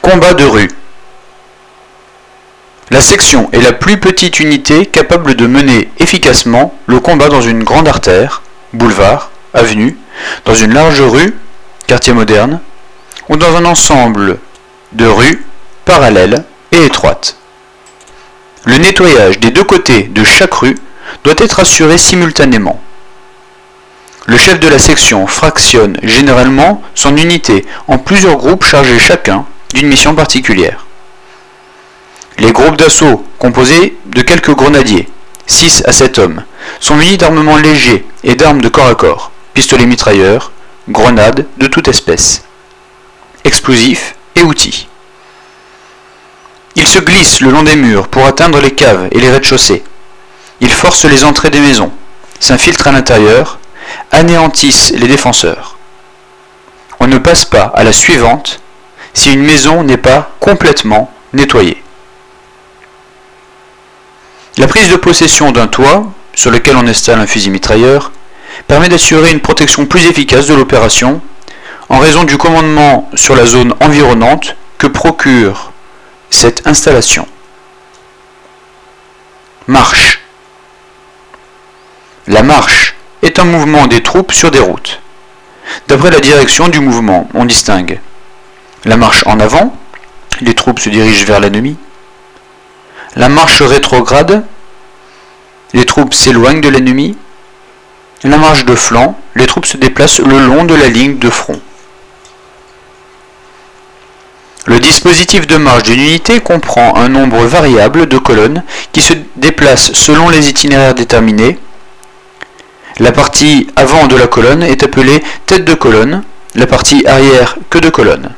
Combat de rue. La section est la plus petite unité capable de mener efficacement le combat dans une grande artère, boulevard, avenue, dans une large rue, quartier moderne, ou dans un ensemble de rues parallèles et étroites. Le nettoyage des deux côtés de chaque rue doit être assuré simultanément. Le chef de la section fractionne généralement son unité en plusieurs groupes chargés chacun d'une mission particulière. Les groupes d'assaut, composés de quelques grenadiers, 6 à 7 hommes, sont munis d'armements légers et d'armes de corps à corps, pistolets mitrailleurs, grenades de toute espèce, explosifs et outils. Ils se glissent le long des murs pour atteindre les caves et les rez-de-chaussée. Ils forcent les entrées des maisons, s'infiltrent à l'intérieur, anéantissent les défenseurs. On ne passe pas à la suivante si une maison n'est pas complètement nettoyée. La prise de possession d'un toit, sur lequel on installe un fusil mitrailleur, permet d'assurer une protection plus efficace de l'opération en raison du commandement sur la zone environnante que procure cette installation. Marche. La marche est un mouvement des troupes sur des routes. D'après la direction du mouvement, on distingue la marche en avant, les troupes se dirigent vers l'ennemi. La marche rétrograde, les troupes s'éloignent de l'ennemi. La marche de flanc, les troupes se déplacent le long de la ligne de front. Le dispositif de marche d'une unité comprend un nombre variable de colonnes qui se déplacent selon les itinéraires déterminés. La partie avant de la colonne est appelée tête de colonne, la partie arrière queue de colonne.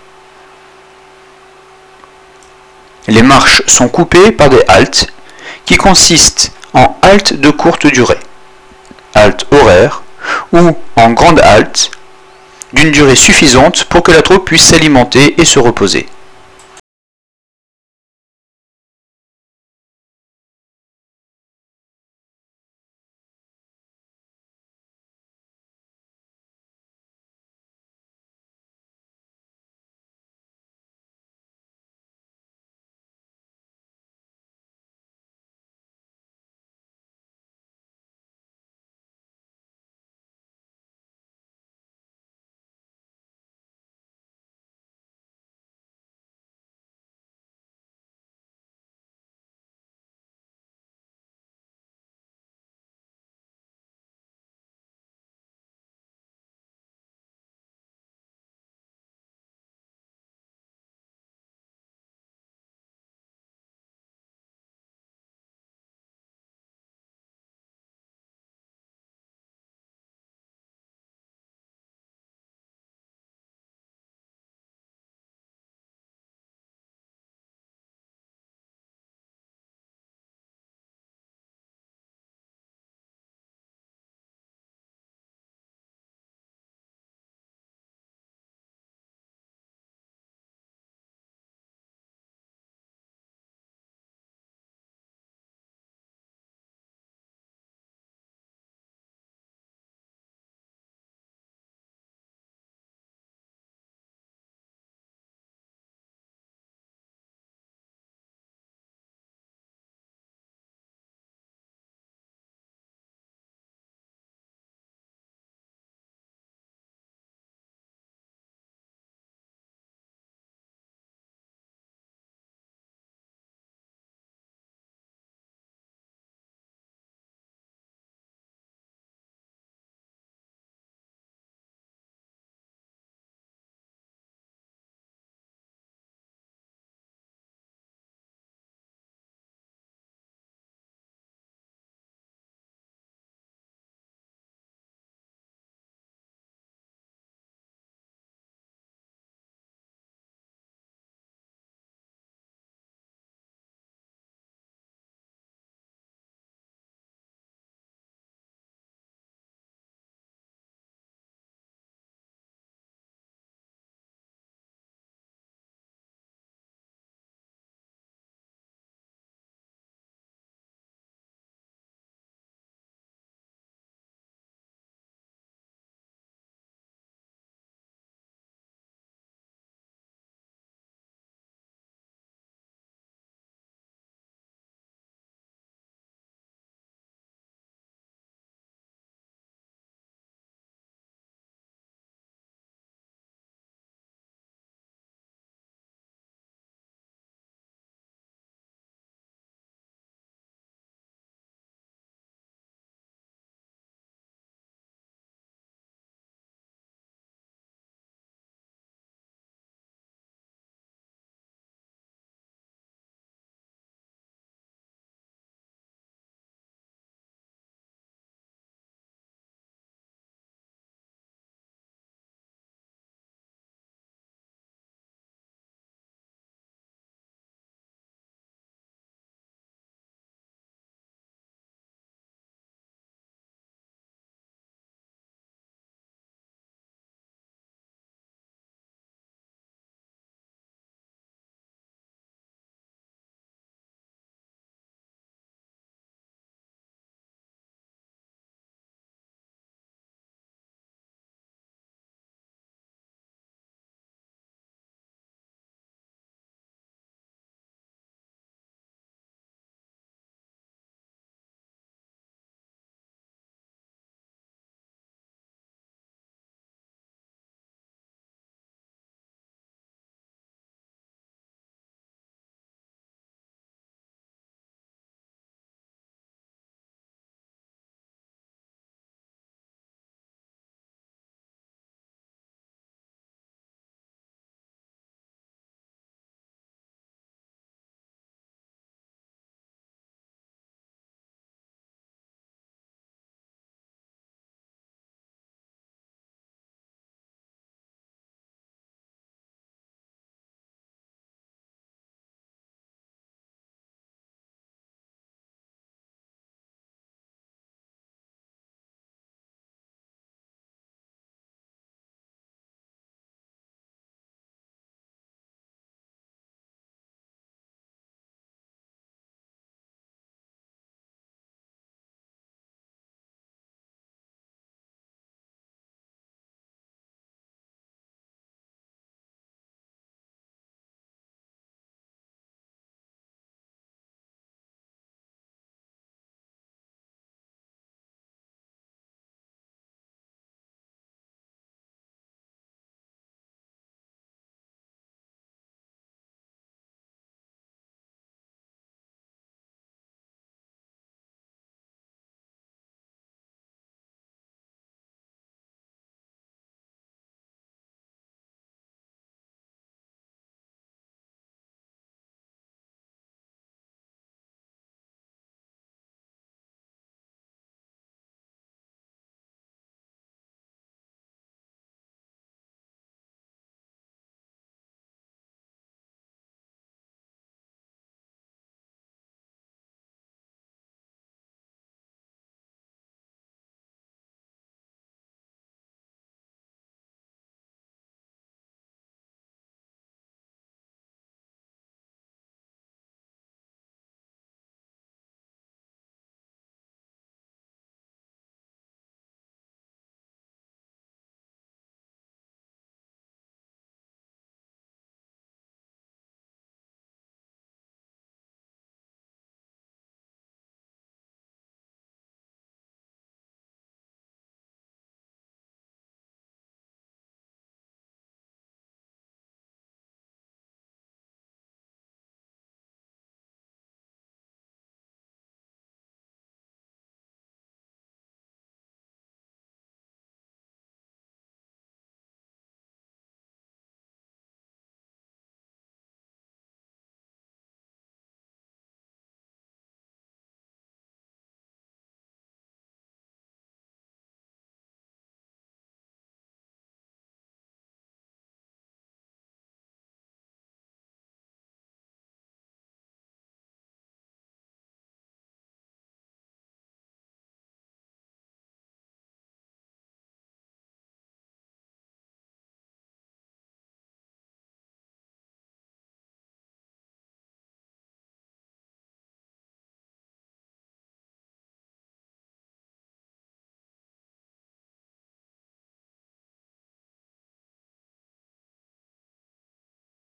Les marches sont coupées par des haltes qui consistent en haltes de courte durée, haltes horaires, ou en grandes haltes d'une durée suffisante pour que la troupe puisse s'alimenter et se reposer.